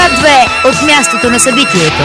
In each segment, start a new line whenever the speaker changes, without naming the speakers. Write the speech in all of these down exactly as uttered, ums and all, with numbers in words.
К две от мястото на събитието.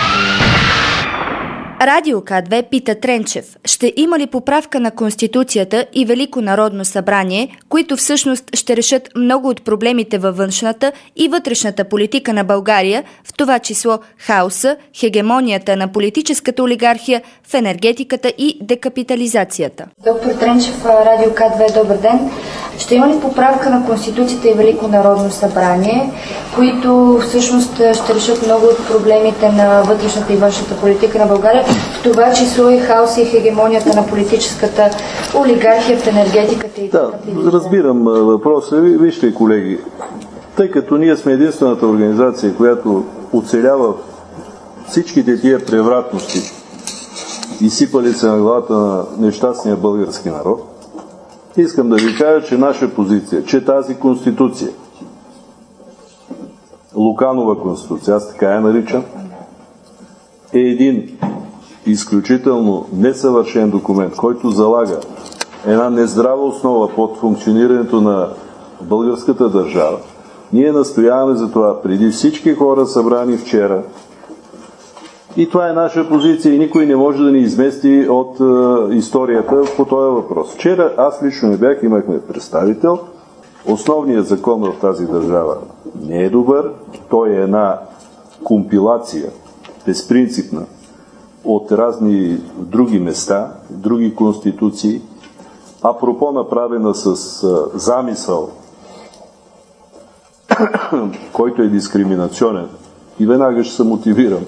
Радио К две пита Тренчев, ще има ли поправка на Конституцията и Велико народно събрание, които всъщност ще решат много от проблемите във външната и вътрешната политика на България, в това число хаоса, хегемонията на политическата олигархия в енергетиката и декапитализацията?
Доктор Тренчев, Радио К две, добър ден. Ще има ли поправка на Конституцията и Велико народно събрание, които всъщност ще решат много от проблемите на вътрешната и външната политика на България, в това число и хаоса и хегемонията на политическата олигархия в енергетиката и
да, разбирам въпроса ви. Вижте, колеги, тъй като ние сме единствената организация, която оцелява всичките тия превратности, изсипали се на главата на нещастния български народ, искам да ви кажа, че наша позиция, че тази конституция, Луканова конституция, аз така я наричам, е един изключително несъвършен документ, който залага една нездрава основа под функционирането на българската държава. Ние настояваме за това преди всички хора събрани вчера. И това е наша позиция и никой не може да ни измести от е, историята по този въпрос. Вчера аз лично не бях, имахме представител. Основният закон в тази държава не е добър. Той е една компилация, безпринципна, от разни други места, други конституции, апропо направена с е, замисъл, който е дискриминационен. И веднага ще се мотивирам.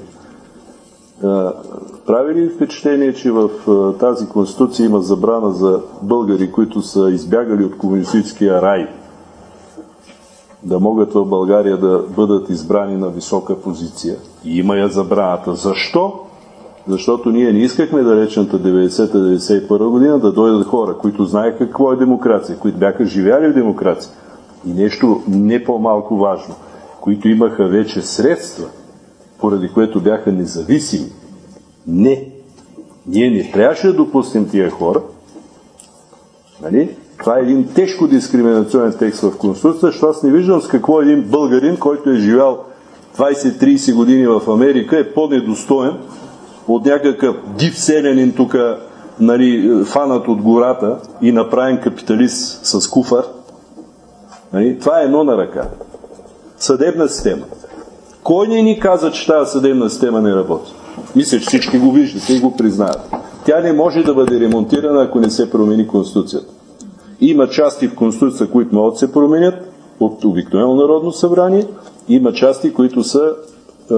Прави ли впечатление, че в тази конституция има забрана за българи, които са избягали от комунистическия рай, да могат в България да бъдат избрани на висока позиция? И има я забраната. Защо? Защото ние не искахме далечната деветдесета деветдесет и първа година да дойдат хора, които знаеха какво е демокрация, които бяха живяли в демокрация. И нещо не по-малко важно, които имаха вече средства, поради което бяха независими. Не. Ние не трябваше да допуснем тия хора. Нали? Това е един тежко дискриминационен текст в Конституцията, защото аз не виждам с какво един българин, който е живял двайсет-трийсет години в Америка, е по-недостоен от някакъв див селянин тук, нали, фанат от гората и направен капиталист с куфар. Нали? Това е едно на ръка. Съдебна система. Кой не ни каза, че тази съдебна система не работи? Мисля, че всички го виждате и го признаят. Тя не може да бъде ремонтирана, ако не се промени Конституцията. Има части в Конституцията, които могат да се променят от обикновено Народно събрание, има части, които са е,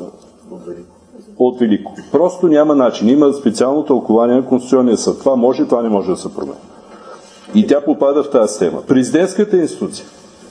от Велико. Просто няма начин. Има специално тълкование на Конституционния съд. Това може, това не може да се промени. И тя попада в тази система. Президентската институция.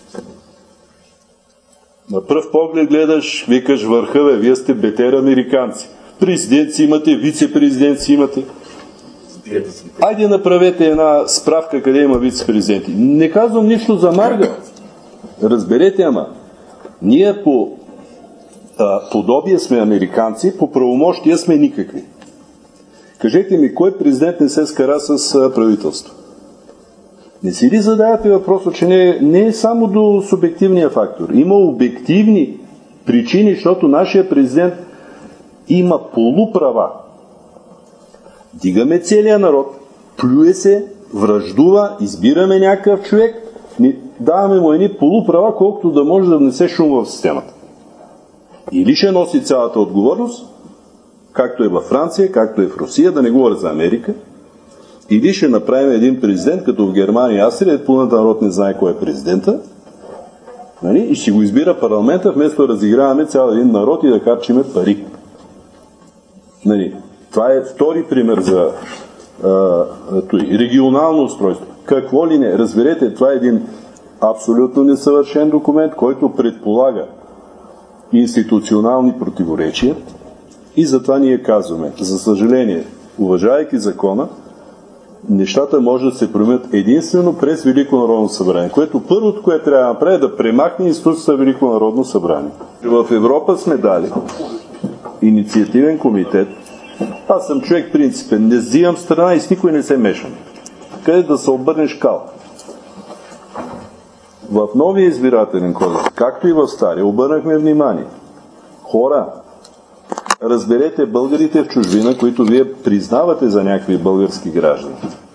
На пръв поглед гледаш, викаш върха, бе, вие сте бетер американци. Президенти имате, вице-президенти имате. Айде направете една справка къде има вице-президенти. Не казвам нищо за Марга. Разберете, ама. Ние по а, подобие сме американци, по правомощия сме никакви. Кажете ми, кой президент не се скара с а, правителство? Не си ли задавате въпроса, че не, не е само до субективния фактор. Има обективни причини, защото нашия президент има полуправа. Дигаме целия народ, плюе се, враждува, избираме някакъв човек, даваме му едни полуправа, колкото да може да внесе шум в системата. Или ще носи цялата отговорност, както е във Франция, както е в Русия, да не говоря за Америка, или ще направим един президент, като в Германия и Австрия, пълната народ не знае кой е президента, нали? И ще го избира парламента, вместо да разиграваме цял един народ и да харчиме пари. Нали? Това е втори пример за а, той, регионално устройство. Какво ли не? Разберете, това е един абсолютно несъвършен документ, който предполага институционални противоречия и затова ние казваме, за съжаление, уважавайки закона, нещата може да се променят единствено през Велико народно събрание, което първото, което трябва да направи, е да премахне институцията Велико народно събрание. В Европа сме дали инициативен комитет. Аз съм човек принципен, не взимам страна и с никой не се мешам. Къде да се обърнеш кал. В новия избирателен кодекс, както и в стария, обърнахме внимание. Хора, разберете българите в чужбина, които вие признавате за някакви български граждани.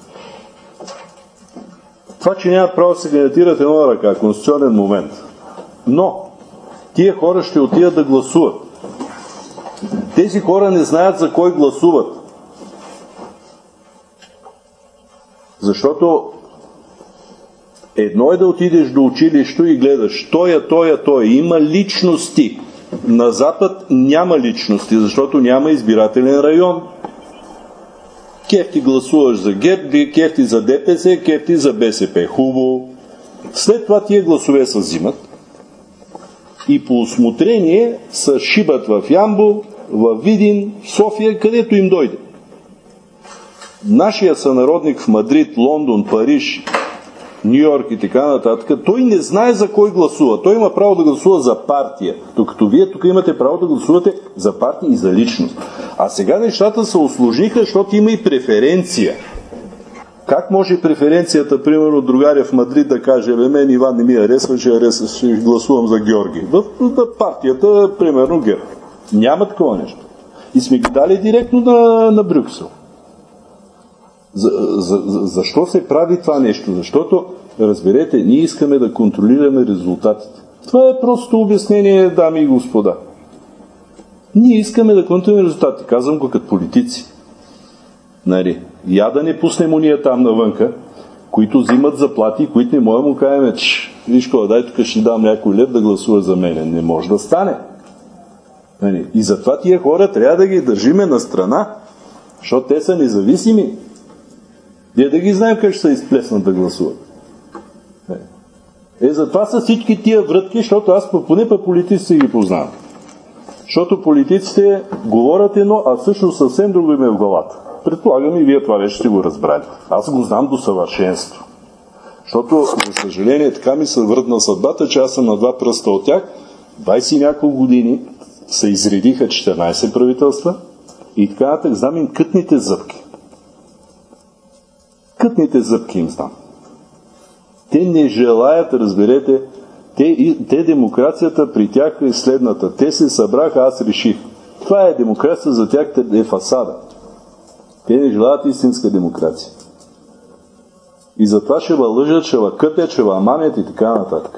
Това, че нямат право да се кандидатират една ръка, конституционен момент. Но тия хора ще отидат да гласуват. Тези хора не знаят за кой гласуват. Защото едно е да отидеш до училището и гледаш тоя, тоя, тоя. Има личности. На Запад няма личности, защото няма избирателен район. Кеф ти гласуваш за ГЕРБ, кеф ти за ДПС, кеф ти за БСП. Хубаво. След това тия гласове се взимат и по усмотрение се шибат в Ямбол, в Видин, в София, където им дойде. Нашия сънародник в Мадрид, Лондон, Париж, Нью-Йорк и така нататък, той не знае за кой гласува. Той има право да гласува за партия, докато вие тук имате право да гласувате за партия и за личност. А сега нещата се усложниха, защото има и преференция. Как може преференцията, примерно, другаря в Мадрид да каже, бе, мен Иван не ми аресва, ще, аресва, ще гласувам за Георги. В, в партията, примерно, ГЕРБ. Няма такова нещо. И сме ги дали директно на, на Брюксел. За, за, за, защо се прави това нещо? Защото, разберете, ние искаме да контролираме резултатите. Това е просто обяснение, дами и господа. Ние искаме да контролираме резултатите. Казвам го като политици. Нали? Я да не пуснем уния там навънка, които взимат заплати, които не можем да му кажем, че виж кога, дай тук ще дам някой лев да гласува за мене. Не може да стане. Нали? И затова тия хора трябва да ги държиме на страна, защото те са независими. Ние да ги знаем как ще се изплеснат да гласуват. Е, затова са всички тия врътки, защото аз поне по политиците ги познавам. Защото политиците говорят едно, а всъщност съвсем друго им е в главата. Предполагам и вие това вече ще го разбрали. Аз го знам до съвършенство. Защото, за съжаление, така ми се въртна съдбата, че аз съм на два пръста от тях. двайсет и няколко години се изредиха четиринайсет правителства и така нататък знам им кътните зъбки. Кътните зъбки им знам. Те не желаят, разберете, те, те демокрацията при тях е следната. Те се събраха, аз реших. Това е демокрация, за тях е фасада. Те не желаят истинска демокрация. И затова ще ва лъжат, ще ва къпят, ще ва мамят и така нататък.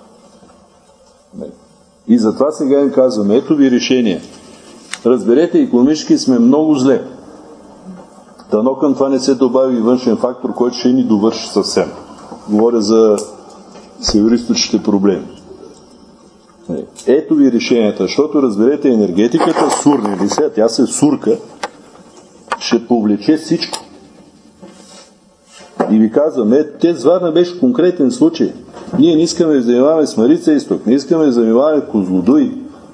И затова сега им казваме, ето ви решение. Разберете, икономически сме много зле. Дано към това не се добави външен фактор, който ще ни довърши съвсем. Говоря за североизточните проблеми. Ето ви решенията, защото разберете, енергетиката сурне ли се, тя се сурка, ще повлече всичко. И ви казвам, е, те Зварна беше конкретен случай. Ние не искаме да занимаваме с Марица Изток, не искаме да занимаваме Козлодуй.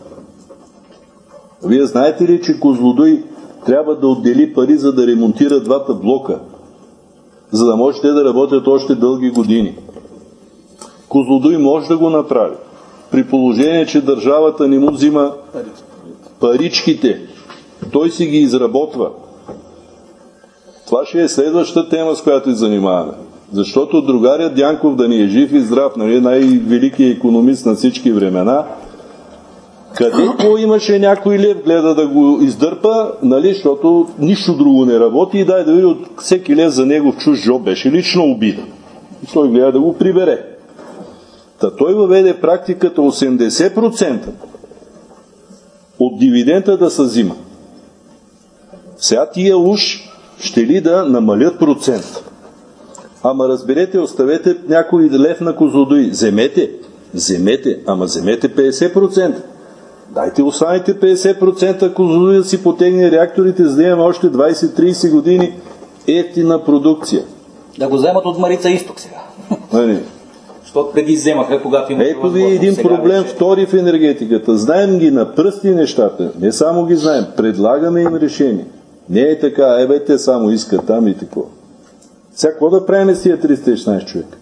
Вие знаете ли, че Козлодуй трябва да отдели пари, за да ремонтира двата блока, за да може те да работят още дълги години. Козлодуй може да го направи, при положение, че държавата не му взима паричките. Той си ги изработва. Това ще е следващата тема, с която се занимаваме. Защото другарят Дянков, да ни е жив и здрав, нали, най-великият икономист на всички времена, където имаше някой лев, гледа да го издърпа, нали, защото нищо друго не работи и дай да види от всеки лев за него в чуж джоб беше лично обида. И той гледа да го прибере. Та той въведе практиката осемдесет процента от дивидента да се взима. Сега тия уж ще ли да намалят процент. Ама разберете, оставете някой лев на Козлодуй. Вземете, вземете, ама вземете петдесет процента. Дайте останете петдесет процента Козлодуй да си потегне реакторите, за да имаме още двайсет-трийсет години ефтина продукция.
Да го вземат от Марица Изток сега.
Не,
Защото преди вземаха, когато имаше
ето ви един проблем, вече... втори в енергетиката. Знаем ги на пръсти нещата. Не само ги знаем, предлагаме им решение. Не е така, е бе, те само искат там и такова. Сега, какво да правим с тия триста и шестнайсет човека?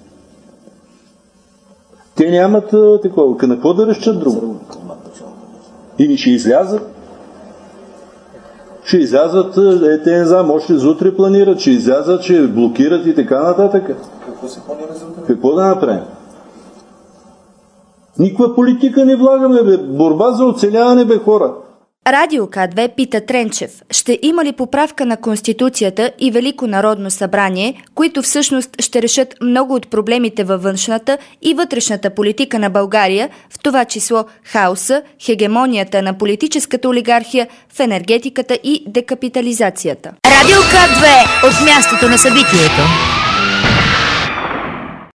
Те нямат а, такова. На какво да разчат друго? Или ще излязат? Ще излязат, е, те не знам, още за утре планират, ще излязат, ще блокират и така нататък.
Какво се планира за утре?
Какво да направим? Никаква политика не влагаме, бе. Борба за оцеляване, бе, хора.
Радио К две пита Тренчев, ще има ли поправка на Конституцията и Велико народно събрание, които всъщност ще решат много от проблемите във външната и вътрешната политика на България, в това число хаоса, хегемонията на политическата олигархия в енергетиката и декапитализацията?
Радио К две от мястото на събитието.